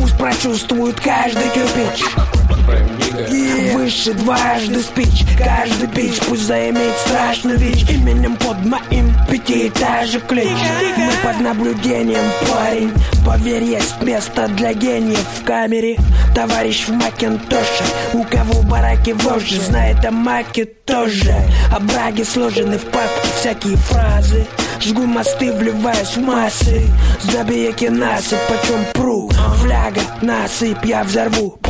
Пусть прочувствует каждый кирпич и выше дважды спич. Каждый бич пусть заимеет страшный вич. Именем под моим пятиэтажек клич. Мы под наблюдением, парень. Поверь, есть место для гениев в камере. Товарищ в Макинтоше, у кого в бараке вожжи, знает о Маке тоже. А браги сложены в папке всякие фразы. Жгу мосты, вливаюсь в массы. Забияки насыпь, почем пру. Фляга, насыпь, я взорву.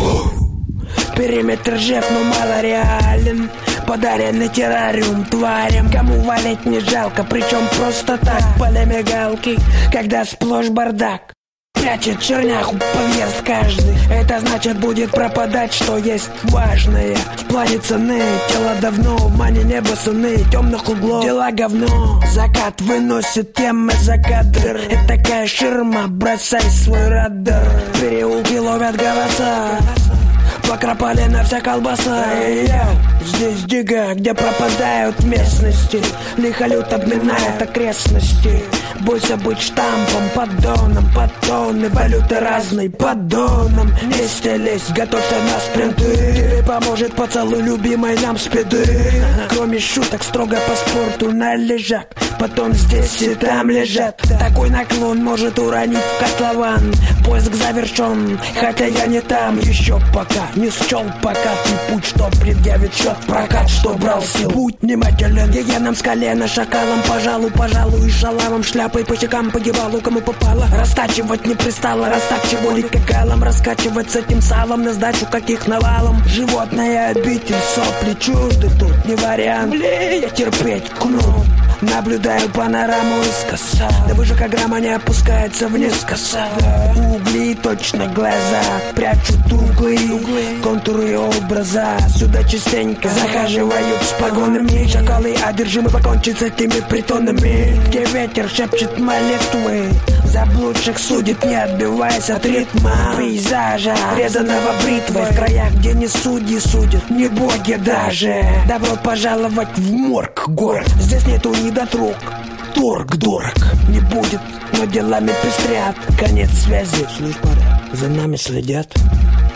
Периметр жив, но мало реален. Подаренный террариум тварям. Кому валить не жалко, причем просто так. Поля галки, когда сплошь бардак. Прячет черняху, подъезд каждый. Это значит будет пропадать, что есть важное. В плане цены тело давно, в мане небо сыны темных углов. Дела говно, закат выносит темы за кадр. Это такая ширма, бросай свой радар. Переулки ловят голоса, покропали на вся колбаса. Здесь дига, где пропадают местности. Лихолют обминает окрестности. Бойся быть штампом, поддоном, подтоны, валюты разной, поддоном. Не стелись, готовься на спринты. Тебе поможет поцелуй любимой нам спиды. Кроме шуток, строго по спорту на лежак. Потом здесь и там лежат. Такой наклон может уронить в котлован. Поиск завершен, хотя я не там еще пока. Не счел покатный путь, что предъявит счет прокат, что брал сил. Будь внимателен, гиеном с колена, шакалом, пожалуй, и шалавом, шляпой по щекам погибалу, кому попало. Растачивать не пристало, растачивали какалом, раскачивать с этим салом на сдачу каких навалом. Животная обитель, сопли чужды, тут не вариант. Я терпеть кну. Наблюдаю панораму искоса. Да выше как грамма не опускается вниз коса. Угли, точно глаза прячут углы, контуры образа. Сюда частенько захаживают с погонами. Шакалы одержимы покончить с этими притонами. Где ветер шепчет молитвы, заблудших судит, не отбиваясь от ритма пейзажа, резаного бритвой. В краях, где не судьи судят, не боги даже. Добро пожаловать в морг город. Здесь нету недотрог, торг дорог не будет, но делами пестрят. Конец связи, слышь, пора, за нами следят.